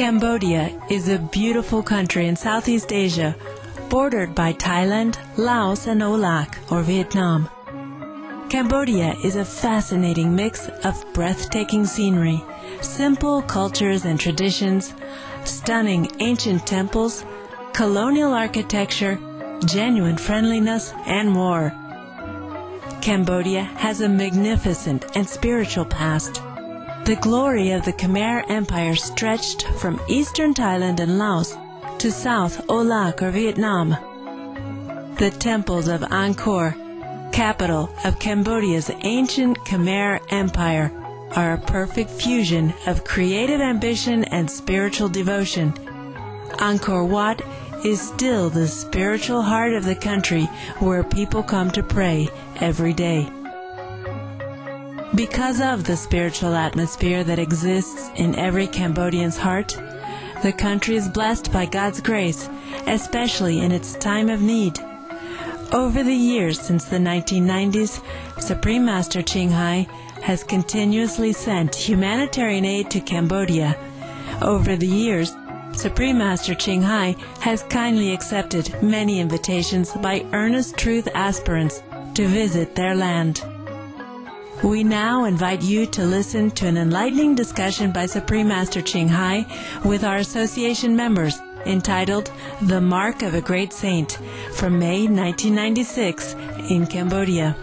Cambodia is a beautiful country in Southeast Asia, bordered by Thailand, Laos, and Olac, or Vietnam. Cambodia is a fascinating mix of breathtaking scenery, simple cultures and traditions, stunning ancient temples, colonial architecture, genuine friendliness, and more. Cambodia has a magnificent and spiritual past. The glory of the Khmer Empire stretched from eastern Thailand and Laos to South Olac or Vietnam. The temples of Angkor, capital of Cambodia's ancient Khmer Empire, are a perfect fusion of creative ambition and spiritual devotion. Angkor Wat is still the spiritual heart of the country where people come to pray every day. Because of the spiritual atmosphere that exists in every Cambodian's heart, the country is blessed by God's grace, especially in its time of need. Over the years since the 1990s, Supreme Master Ching Hai has continuously sent humanitarian aid to Cambodia. Over the years, Supreme Master Ching Hai has kindly accepted many invitations by earnest truth aspirants to visit their land. We now invite you to listen to an enlightening discussion by Supreme Master Ching Hai with our association members entitled The Mark of a Great Saint from May 1996 in Cambodia.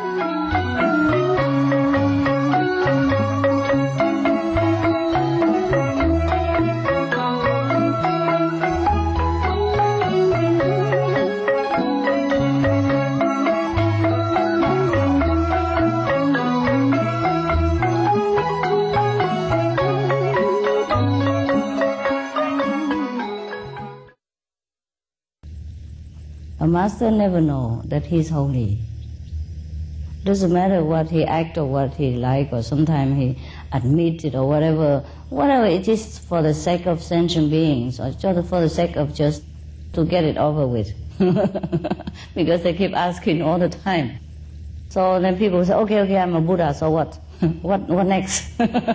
A master never know that he's holy. Doesn't matter what he act or what he like, or sometimes he admit it or whatever it is for the sake of sentient beings, or just for the sake of just to get it over with. Because they keep asking all the time. So then people say, okay, I'm a Buddha, so what? what next?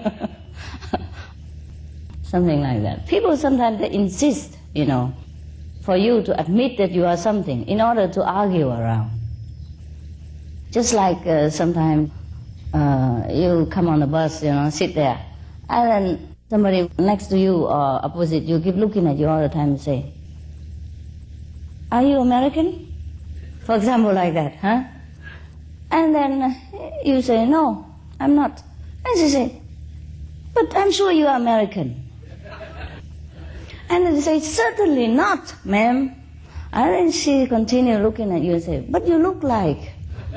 Something like that. People sometimes they insist, for you to admit that you are something in order to argue around. Just like sometimes you come on the bus, sit there, and then somebody next to you or opposite you keep looking at you all the time and say, "Are you American?" For example, like that, huh? And then you say, "No, I'm not." And she say, "But I'm sure you are American." And then they say, "Certainly not, ma'am." And then she continue looking at you and say, "But you look like."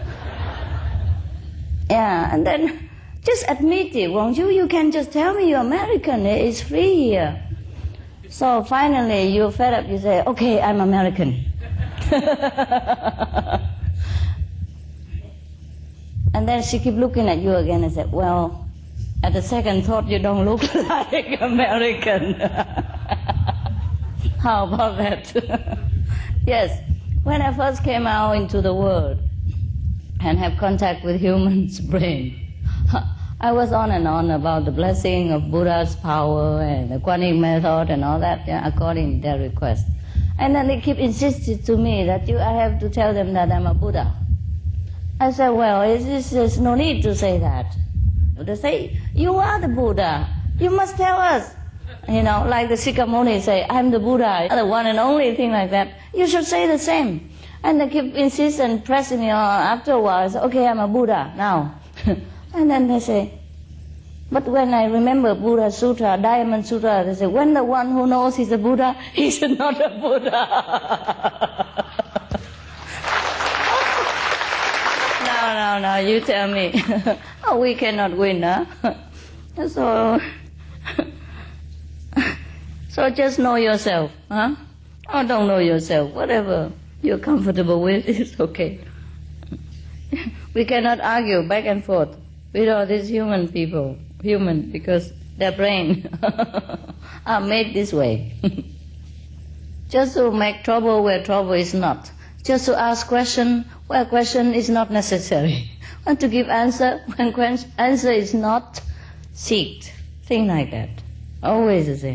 Yeah, and then just admit it, won't you? You can just tell me you're American. It's free here. So finally you're fed up. You say, "Okay, I'm American." And then she keep looking at you again and said, "Well, at the second thought, you don't look like American." How about that? Yes, when I first came out into the world and have contact with humans' brain, I was on and on about the blessing of Buddha's power and the Kuan Yin method and all that, according to their request. And then they keep insisting to me that I have to tell them that I'm a Buddha. I said, well, there's no need to say that. They say, "You are the Buddha. You must tell us." Like the Sikamoni say, "I'm the Buddha, the one and only," thing like that. You should say the same. And they keep insisting and pressing me on. After a while, I say, "Okay, I'm a Buddha now." And then they say, "But when I remember Buddha Sutra, Diamond Sutra," they say, "When the one who knows he's a Buddha, he's not a Buddha." No, you tell me. Oh, we cannot win, huh? So just know yourself, huh? Or don't know yourself. Whatever you're comfortable with is okay. We cannot argue back and forth with all these human people. Human, because their brain are made this way. Just to make trouble where trouble is not. Just to ask question where question is not necessary. And to give answer when answer is not seeked. Thing like that. Always the same.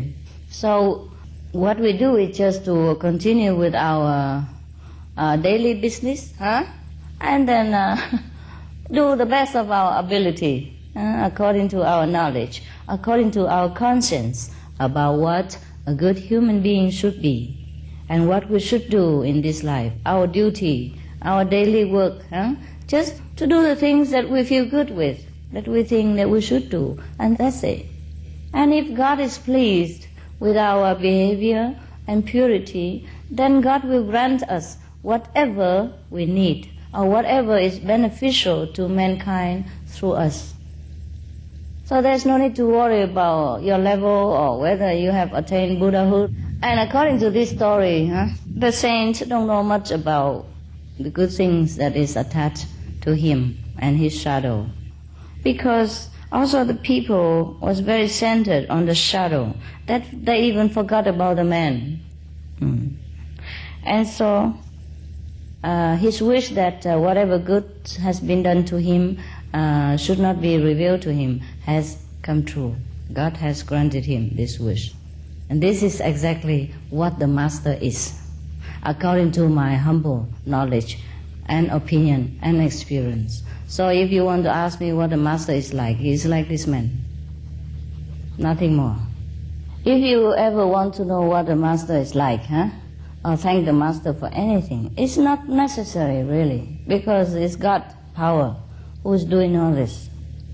So what we do is just to continue with our daily business, and then do the best of our ability, according to our knowledge, according to our conscience about what a good human being should be and what we should do in this life, our duty, our daily work, just to do the things that we feel good with, that we think that we should do, and that's it. And if God is pleased with our behavior and purity, then God will grant us whatever we need or whatever is beneficial to mankind through us. So there's no need to worry about your level or whether you have attained Buddhahood. And according to this story, the saints don't know much about the good things that is attached to him and his shadow. Because also the people was very centered on the shadow, that they even forgot about the man. And so his wish that whatever good has been done to him should not be revealed to him has come true. God has granted him this wish. And this is exactly what the Master is, according to my humble knowledge and opinion and experience. So if you want to ask me what the Master is like, he is like this man. Nothing more. If you ever want to know what the Master is like, or thank the Master for anything, it's not necessary really, because it's God power who is doing all this.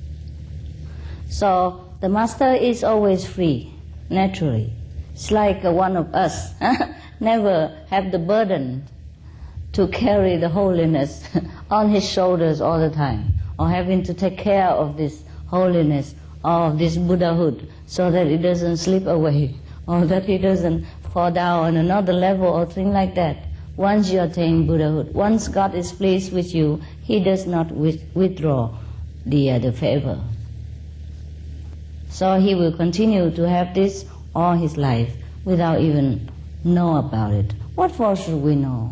So the Master is always free, naturally. It's like one of us, never have the burden to carry the holiness on his shoulders all the time, or having to take care of this holiness or of this Buddhahood so that it doesn't slip away or that it doesn't fall down on another level or thing like that. Once you attain Buddhahood, once God is pleased with you, he does not withdraw the favor. So he will continue to have this all his life without even know about it. What for should we know?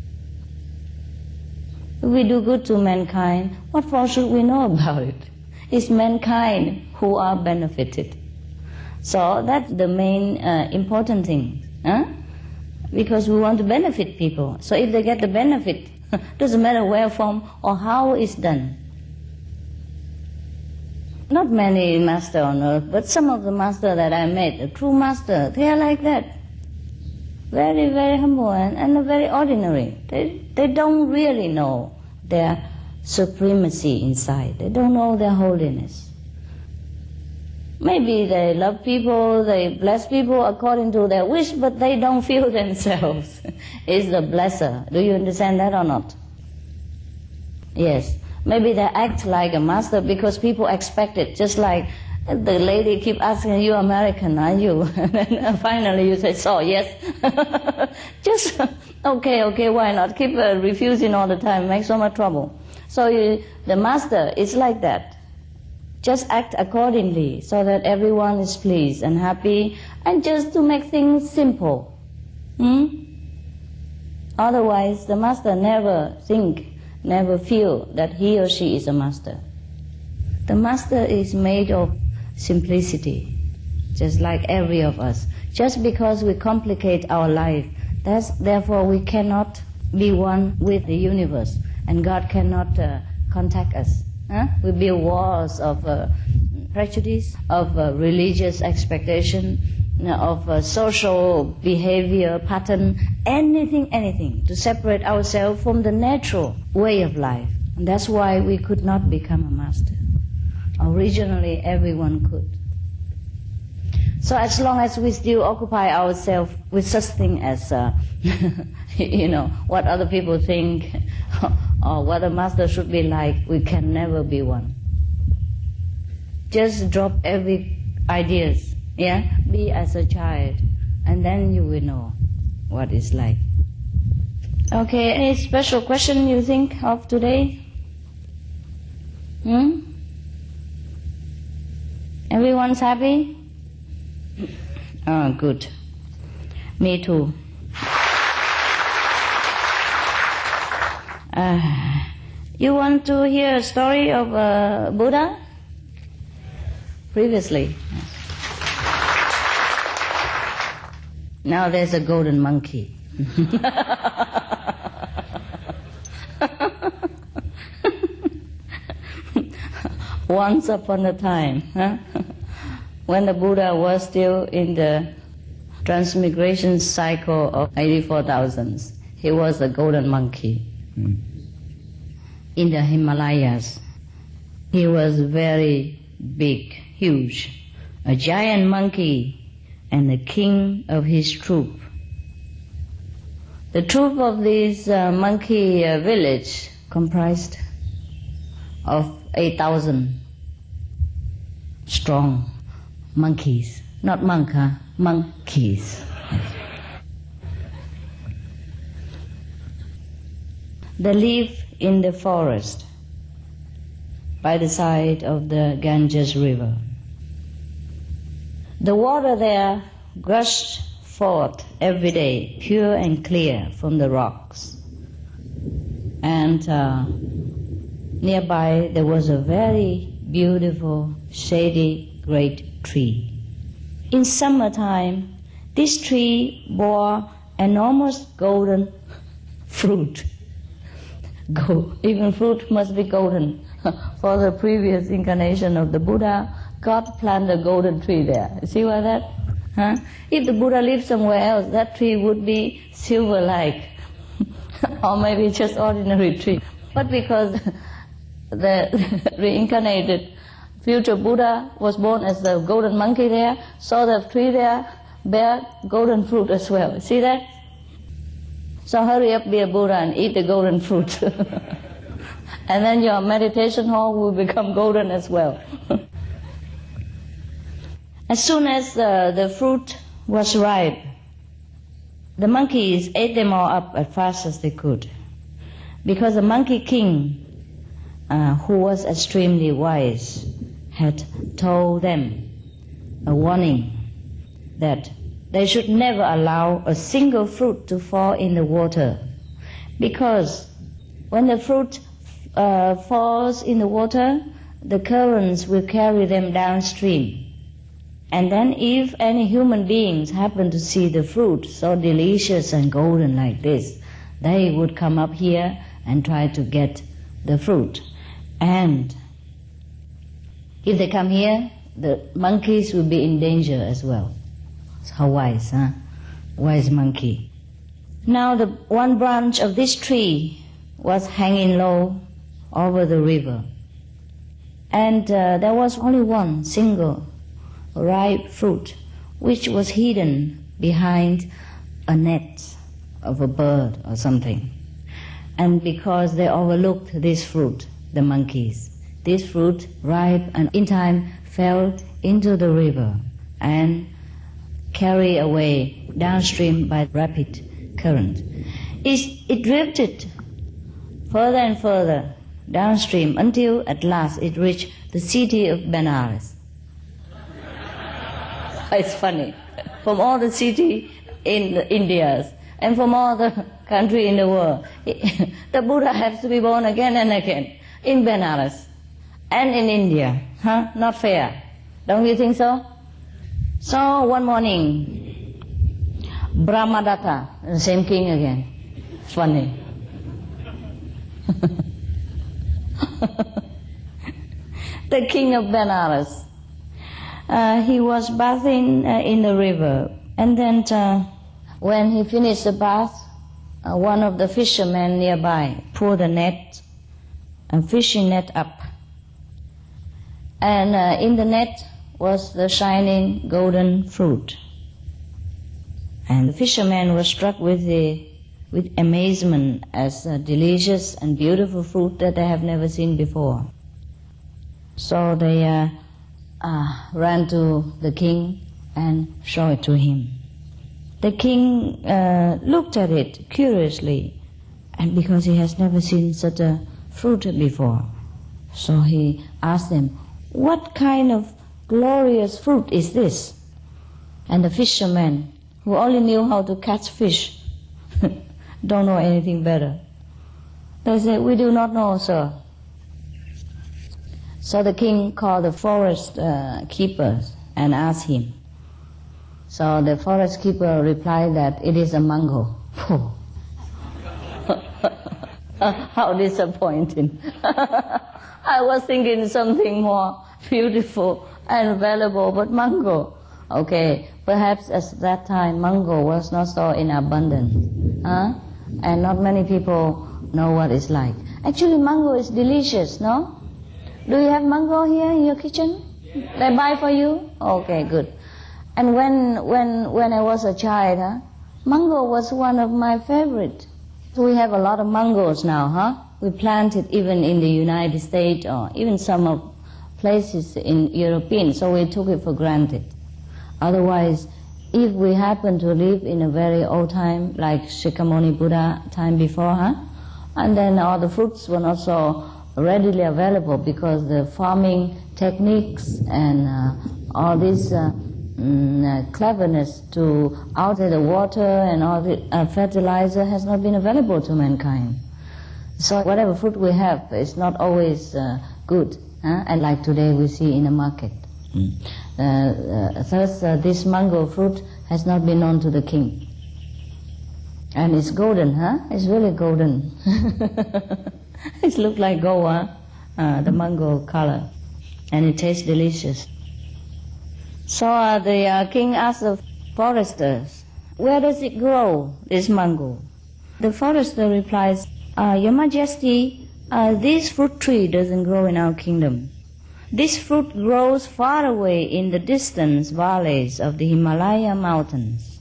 If we do good to mankind, what for should we know about it? It's mankind who are benefited. So that's the main important thing. Because we want to benefit people. So if they get the benefit, doesn't matter where from or how it's done. Not many masters on earth, but some of the masters that I met, the true master, they are like that. Very, very humble and very ordinary. They don't really know their supremacy inside. They don't know their holiness. Maybe they love people, they bless people according to their wish, but they don't feel themselves is the blesser. Do you understand that or not? Yes. Maybe they act like a master because people expect it, just like the lady keep asking, you American, are you? And then finally you say, so, yes. Just, okay, why not? Keep refusing all the time, make so much trouble. So the master is like that. Just act accordingly so that everyone is pleased and happy, and just to make things simple. Otherwise, the master never feel that he or she is a master. The master is made of simplicity, just like every of us. Just because we complicate our life, therefore we cannot be one with the universe, and God cannot contact us. We build walls of prejudice, of religious expectation, of social behavior pattern, anything to separate ourselves from the natural way of life. And that's why we could not become a master. Originally, everyone could. So as long as we still occupy ourselves with such thing as, what other people think or what a master should be like, we can never be one. Just drop every ideas. Be as a child, and then you will know what it's like. Okay, any special question you think of today? Everyone's happy? Oh, good. Me too. You want to hear a story of Buddha? Previously. Now there's a golden monkey. Once upon a time, when the Buddha was still in the transmigration cycle of 84,000, he was a golden monkey. In the Himalayas, he was very big, huge, a giant monkey and the king of his troop. The troop of this monkey village comprised of 8,000 strong monkeys. Not monk, monkeys. They live in the forest by the side of the Ganges river. The water there gushed forth every day, pure and clear from the rocks. And nearby there was a very beautiful, shady, great tree. In summertime, this tree bore enormous golden fruit. Even fruit must be golden. For the previous incarnation of the Buddha, God planted a golden tree there. You see why that? Huh? If the Buddha lived somewhere else, that tree would be silver-like, or maybe just ordinary tree. But because the reincarnated future Buddha was born as the golden monkey there, so the tree there bear golden fruit as well. See that? So hurry up, be a Buddha, and eat the golden fruit. And then your meditation hall will become golden as well. As soon as the fruit was ripe, the monkeys ate them all up as fast as they could. Because the monkey king, who was extremely wise, had told them a warning that they should never allow a single fruit to fall in the water, because when the fruit falls in the water, the currents will carry them downstream. And then if any human beings happen to see the fruit so delicious and golden like this, they would come up here and try to get the fruit. And if they come here, the monkeys will be in danger as well. How wise, huh? Wise monkey. Now the one branch of this tree was hanging low over the river. And there was only one single ripe fruit, which was hidden behind a net of a bird or something. And because they overlooked this fruit, the monkeys, this fruit, ripe and in time, fell into the river and carried away downstream by rapid current. It drifted further and further downstream until at last it reached the city of Benares. It's funny. From all the cities in the Indias and from all the countries in the world, the Buddha has to be born again and again in Benares and in India. Huh? Not fair. Don't you think so? So one morning, Brahmadatta, the same king again. Funny. The king of Benares. He was bathing in the river, and then when he finished the bath, one of the fishermen nearby pulled a fishing net up, and in the net was the shining golden fruit. And the fisherman was struck with amazement as a delicious and beautiful fruit that they have never seen before. So they ran to the king and showed it to him. The king looked at it curiously, and because he has never seen such a fruit before, so he asked them, "What kind of glorious fruit is this?" And the fishermen, who only knew how to catch fish, don't know anything better. They said, "We do not know, sir." So the king called the forest keepers and asked him, So the forest keeper replied that it is a mango. How disappointing. I was thinking something more beautiful and valuable, but mango. Okay, perhaps at that time mango was not so in abundance. And not many people know what it's like. Actually, mango is delicious, no? Do you have mango here in your kitchen? They buy for you? Okay, good. And when I was a child, mango was one of my favorite. So we have a lot of mangoes now, We plant it even in the United States or even some of places in European, so we took it for granted. Otherwise, if we happen to live in a very old time, like Shakyamuni Buddha time before, and then all the fruits were not so readily available because the farming techniques and all this cleverness to alter the water and all the fertilizer has not been available to mankind. So whatever fruit we have is not always good, and like today we see in the market. Thus, this mango fruit has not been known to the king. And it's golden, It's really golden. It looks like gold, the mango color. And it tastes delicious. So the king asked the foresters, where does it grow, this mango? The forester replies, Your Majesty, this fruit tree doesn't grow in our kingdom. This fruit grows far away in the distant valleys of the Himalaya mountains.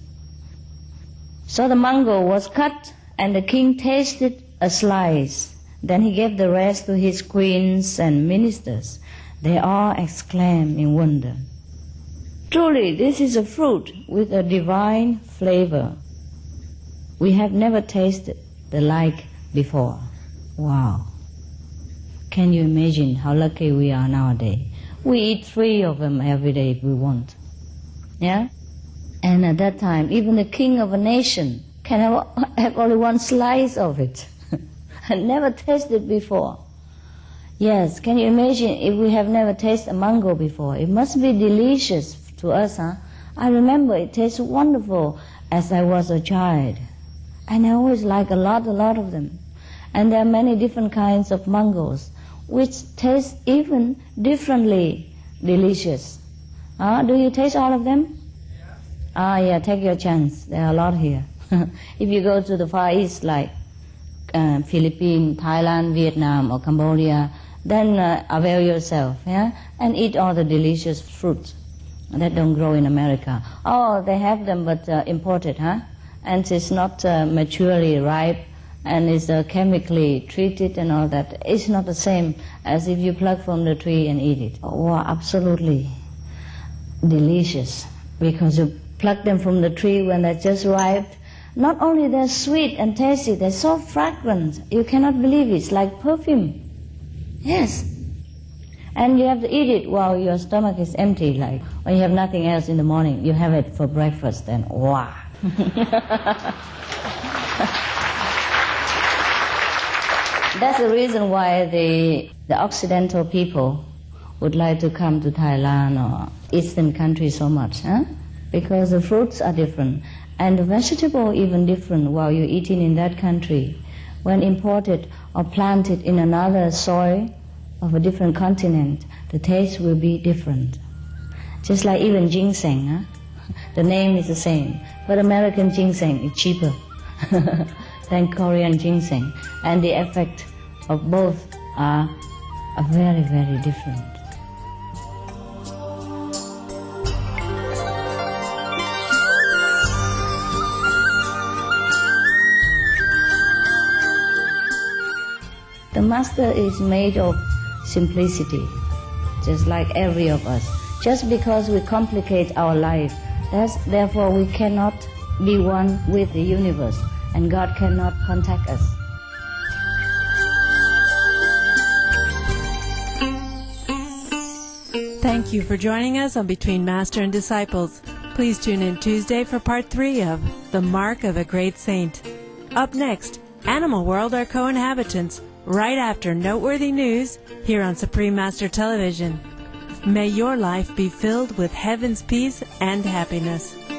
So the mango was cut and the king tasted a slice. Then he gave the rest to his queens and ministers. They all exclaimed in wonder, Truly, this is a fruit with a divine flavor. We have never tasted the like before. Wow. Can you imagine how lucky we are nowadays? We eat 3 of them every day if we want. Yeah? And at that time, even the king of a nation can have only 1 slice of it. And never tasted before. Yes, can you imagine if we have never tasted a mango before? It must be delicious to us, I remember it tastes wonderful as I was a child. And I always like a lot of them. And there are many different kinds of mangoes which taste even differently delicious. Do you taste all of them? Yeah, take your chance. There are a lot here. If you go to the Far East like Philippines, Thailand, Vietnam or Cambodia, then avail yourself, and eat all the delicious fruits that don't grow in America. Oh, they have them but imported, and it's not maturely ripe and it's chemically treated and all that. It's not the same as if you pluck from the tree and eat it. Oh, absolutely delicious, because you pluck them from the tree when they're just ripe. Not only they're sweet and tasty, they're so fragrant. You cannot believe it. It's like perfume. Yes. And you have to eat it while your stomach is empty, like when you have nothing else in the morning. You have it for breakfast and wow. That's the reason why the Occidental people would like to come to Thailand or Eastern countries so much, because the fruits are different. And the vegetable even different while you're eating in that country. When imported or planted in another soil of a different continent, the taste will be different. Just like even ginseng, the name is the same, but American ginseng is cheaper than Korean ginseng, and the effect of both are very, very different. The Master is made of simplicity, just like every of us. Just because we complicate our life, therefore we cannot be one with the universe, and God cannot contact us. Thank you for joining us on Between Master and Disciples. Please tune in Tuesday for part 3 of The Mark of a Great Saint. Up next, Animal World Are Co-Inhabitants, right after noteworthy news here on Supreme Master Television. May your life be filled with heaven's peace and happiness.